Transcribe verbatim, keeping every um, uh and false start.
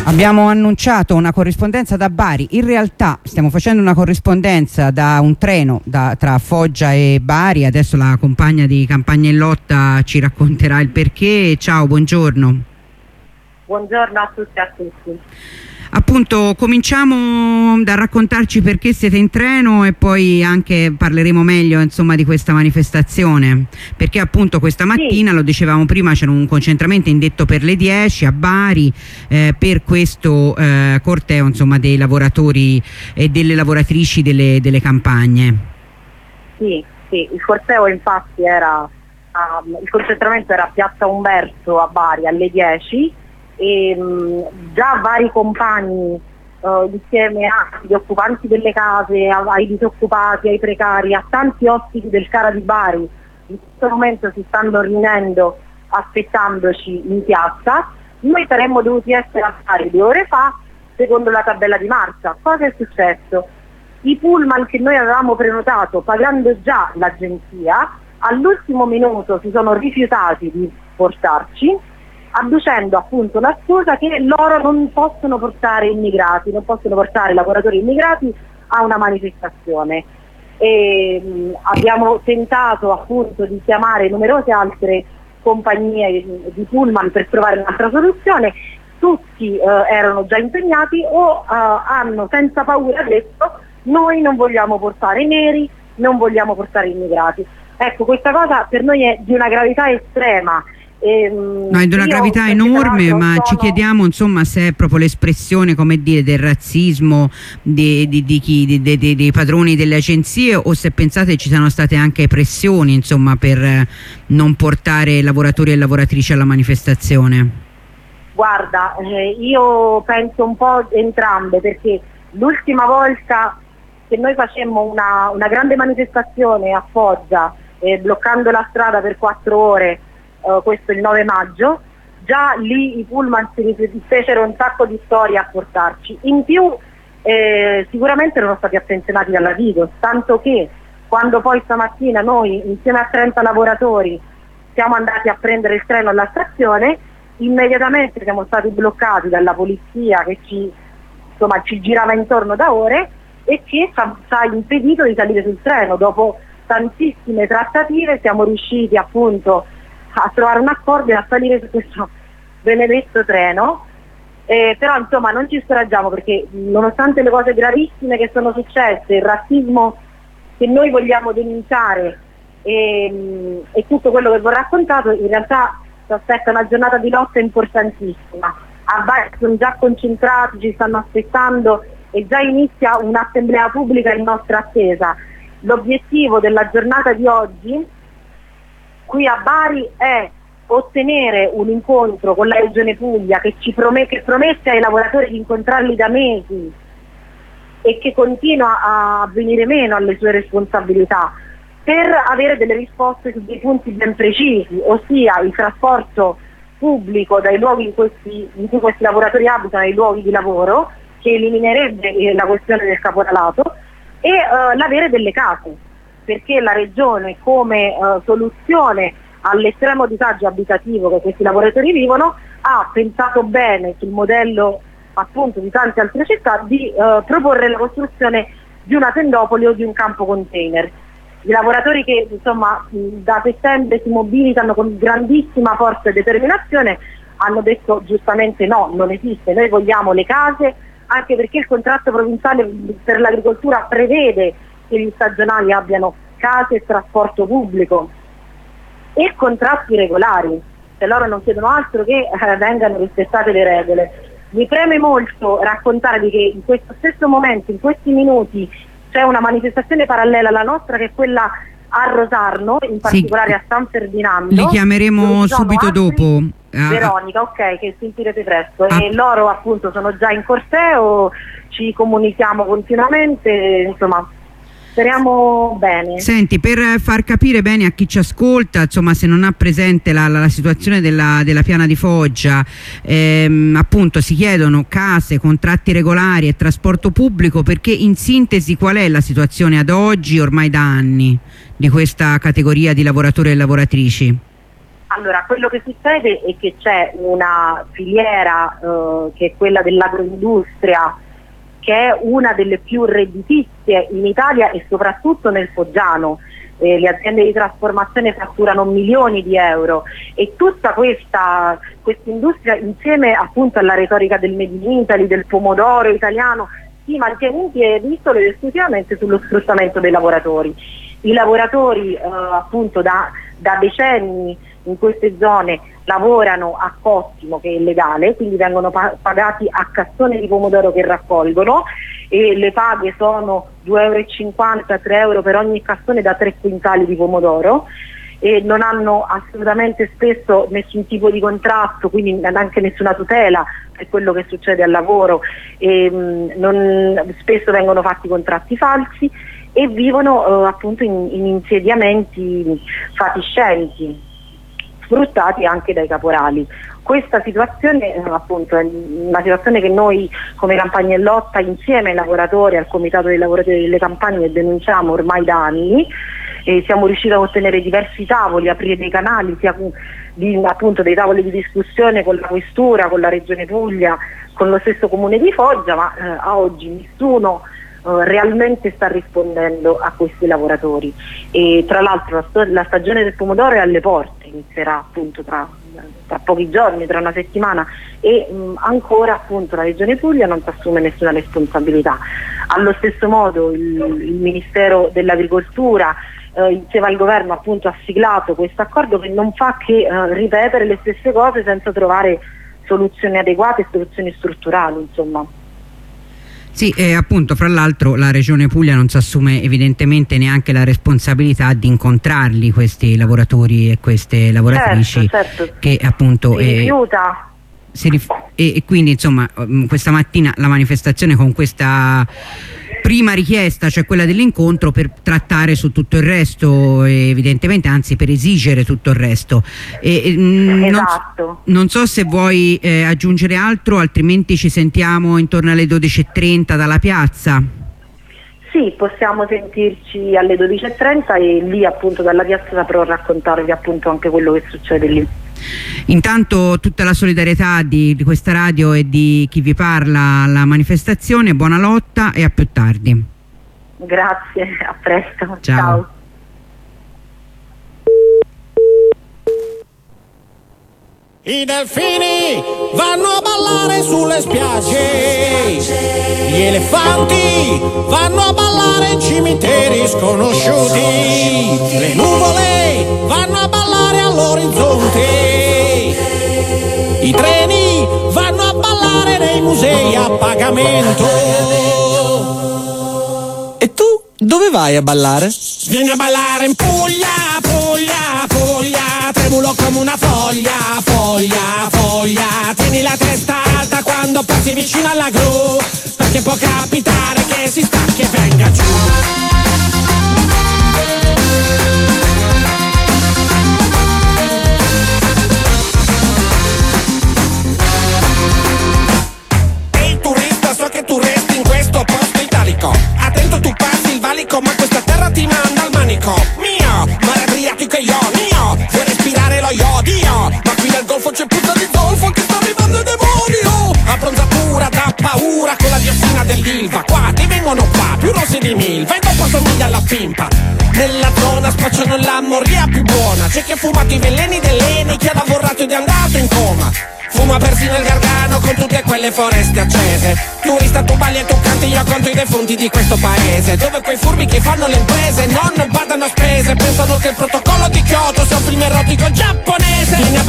Abbiamo annunciato una corrispondenza da Bari, in realtà stiamo facendo una corrispondenza da un treno da, tra Foggia e Bari, adesso la compagna di Campagna in Lotta ci racconterà il perché. Ciao, buongiorno. Buongiorno a tutti e a tutti. Appunto, cominciamo da raccontarci perché siete in treno e poi anche parleremo meglio, insomma, di questa manifestazione, perché appunto questa mattina, sì, lo dicevamo prima, c'era un concentramento indetto per le dieci a Bari eh, per questo eh, corteo, insomma, dei lavoratori e delle lavoratrici delle, delle campagne. Sì, sì, il corteo infatti era, um, il concentramento era a Piazza Umberto a Bari alle dieci. E mh, già vari compagni uh, insieme agli occupanti delle case, ai disoccupati, ai precari, a tanti ospiti del C A R A di Bari in questo momento si stanno riunendo aspettandoci in piazza. Noi saremmo dovuti essere a Bari due ore fa secondo la tabella di marcia. Cosa è successo? I pullman che noi avevamo prenotato pagando già l'agenzia all'ultimo minuto si sono rifiutati di portarci, adducendo appunto la scusa che loro non possono portare immigrati, non possono portare lavoratori immigrati a una manifestazione. E, mh, abbiamo tentato appunto di chiamare numerose altre compagnie di pullman per trovare un'altra soluzione, tutti eh, erano già impegnati o eh, hanno senza paura detto noi non vogliamo portare i neri, non vogliamo portare immigrati. Ecco, questa cosa per noi è di una gravità estrema. No, è di una gravità enorme, ma sono... ci chiediamo insomma se è proprio l'espressione, come dire, del razzismo di, di, di chi, di, di, di, dei padroni delle agenzie, o se pensate ci siano state anche pressioni insomma per non portare lavoratori e lavoratrici alla manifestazione. Guarda, eh, io penso un po' entrambe, perché l'ultima volta che noi facemmo una, una grande manifestazione a Foggia eh, bloccando la strada per quattro ore, Uh, questo il nove maggio, già lì i pullman si fecero un sacco di storie a portarci. In più eh, sicuramente erano stati attenzionati dalla Digos, tanto che quando poi stamattina noi insieme a trenta lavoratori siamo andati a prendere il treno alla stazione, immediatamente siamo stati bloccati dalla polizia che ci, insomma, ci girava intorno da ore e che ci ha, ci ha impedito di salire sul treno. Dopo tantissime trattative siamo riusciti appunto a trovare un accordo e a salire su questo benedetto treno, eh, però insomma non ci scoraggiamo, perché nonostante le cose gravissime che sono successe, il razzismo che noi vogliamo denunciare e, e tutto quello che vi ho raccontato, in realtà ci aspetta una giornata di lotta importantissima. A Bari sono già concentrati, ci stanno aspettando e già inizia un'assemblea pubblica in nostra attesa. L'obiettivo della giornata di oggi qui a Bari è ottenere un incontro con la Regione Puglia che, ci prome- che promette ai lavoratori di incontrarli da mesi e che continua a venire meno alle sue responsabilità, per avere delle risposte su dei punti ben precisi, ossia il trasporto pubblico dai luoghi in, questi, in cui questi lavoratori abitano, ai luoghi di lavoro, che eliminerebbe la questione del caporalato, e uh, l'avere delle case, perché la Regione come uh, soluzione all'estremo disagio abitativo che questi lavoratori vivono ha pensato bene sul modello appunto di tante altre città di uh, proporre la costruzione di una tendopoli o di un campo container. I lavoratori che insomma da settembre si mobilitano con grandissima forza e determinazione hanno detto giustamente no, non esiste, noi vogliamo le case, anche perché il contratto provinciale per l'agricoltura prevede che gli stagionali abbiano case e trasporto pubblico e contratti regolari, se loro non chiedono altro che eh, vengano rispettate le regole. Mi preme molto raccontarvi che in questo stesso momento, in questi minuti, c'è una manifestazione parallela alla nostra, che è quella a Rosarno, in particolare sì, a San Ferdinando. Li chiameremo subito altri, dopo. Veronica, ok, che sentirete presto. Ah. E loro appunto sono già in corteo, ci comunichiamo continuamente, insomma speriamo bene. Senti, per far capire bene a chi ci ascolta, insomma, se non ha presente la, la, la situazione della, della piana di Foggia, ehm, appunto si chiedono case, contratti regolari e trasporto pubblico, perché in sintesi qual è la situazione ad oggi, ormai da anni, di questa categoria di lavoratori e lavoratrici? Allora, quello che succede è che c'è una filiera eh, che è quella dell'agroindustria, che è una delle più redditizie in Italia e soprattutto nel Foggiano. Eh, le aziende di trasformazione fatturano milioni di euro e tutta questa industria, insieme appunto alla retorica del Made in Italy, del pomodoro italiano, si mantiene in piedi solo ed esclusivamente sullo sfruttamento dei lavoratori. I lavoratori eh, appunto da, da decenni in queste zone lavorano a cottimo, che è illegale, quindi vengono pa- pagati a cassone di pomodoro che raccolgono e le paghe sono due euro e cinquanta, tre euro per ogni cassone da tre quintali di pomodoro e non hanno assolutamente spesso nessun tipo di contratto, quindi neanche nessuna tutela per quello che succede al lavoro e, mh, non, spesso vengono fatti contratti falsi e vivono eh, appunto in, in insediamenti fatiscenti, sfruttati anche dai caporali. Questa situazione eh, appunto è una situazione che noi come Campagna e Lotta insieme ai lavoratori, al Comitato dei lavoratori delle campagne denunciamo ormai da anni e siamo riusciti a ottenere diversi tavoli, aprire dei canali, sia di, appunto dei tavoli di discussione con la Questura, con la Regione Puglia, con lo stesso Comune di Foggia, ma eh, a oggi nessuno eh, realmente sta rispondendo a questi lavoratori. E tra l'altro la, la stagione del pomodoro è alle porte, inizierà appunto tra, tra pochi giorni, tra una settimana e mh, ancora appunto la Regione Puglia non si assume nessuna responsabilità. Allo stesso modo il, il Ministero dell'Agricoltura eh, insieme al governo appunto ha siglato questo accordo che non fa che eh, ripetere le stesse cose senza trovare soluzioni adeguate e soluzioni strutturali, insomma. Sì, eh, appunto, fra l'altro la Regione Puglia non si assume evidentemente neanche la responsabilità di incontrarli questi lavoratori e queste lavoratrici, certo, certo. Che appunto si rifiuta. Si rif- e, e quindi insomma questa mattina la manifestazione con questa prima richiesta, cioè quella dell'incontro, per trattare su tutto il resto, evidentemente, anzi per esigere tutto il resto. E, e, esatto. non, non so se vuoi eh, aggiungere altro, altrimenti ci sentiamo intorno alle dodici e trenta dalla piazza. Sì, possiamo sentirci alle dodici e trenta e lì appunto dalla piazza saprò raccontarvi appunto anche quello che succede lì. Intanto tutta la solidarietà di, di questa radio e di chi vi parla alla manifestazione, buona lotta e a più tardi. Grazie, a presto. Ciao. Ciao. I delfini vanno a ballare sulle spiagge, gli elefanti vanno a ballare in cimiteri sconosciuti, le nuvole vanno a ballare all'orizzonte, i treni vanno a ballare nei musei a pagamento. E tu dove vai a ballare? Vieni a ballare in Puglia, Puglia, Puglia, tremulo come una foglia, foglia, foglia, tieni la testa alta quando passi vicino alla gru, perché può capitare che si stacchi e venga giù. Ehi turista, so che tu resti in questo posto italico, attento tu passi il valico ma questa terra ti manda al manico. Mio, mare Adriatico e io, mio, vuoi respirare lo iodio, ma qui nel golfo c'è puzza di zolfo che sta arrivando il demonio. Abbronzatura da paura con la diossina dell'Ilva, qua ti vengono qua più rossi di milva e dopo somiglia alla pimpa. Nella zona spacciano la moria più buona, c'è chi ha fumato i veleni dell'Eni, chi ha lavorato ed è andato in coma. Fuma persino il Gargano con tutte quelle foreste accese. Turista tu balli e tu canti, io conto i defunti di questo paese, dove quei furbi che fanno le imprese non badano a spese, pensano che il protocollo di Kyoto sia un film erotico giapponese.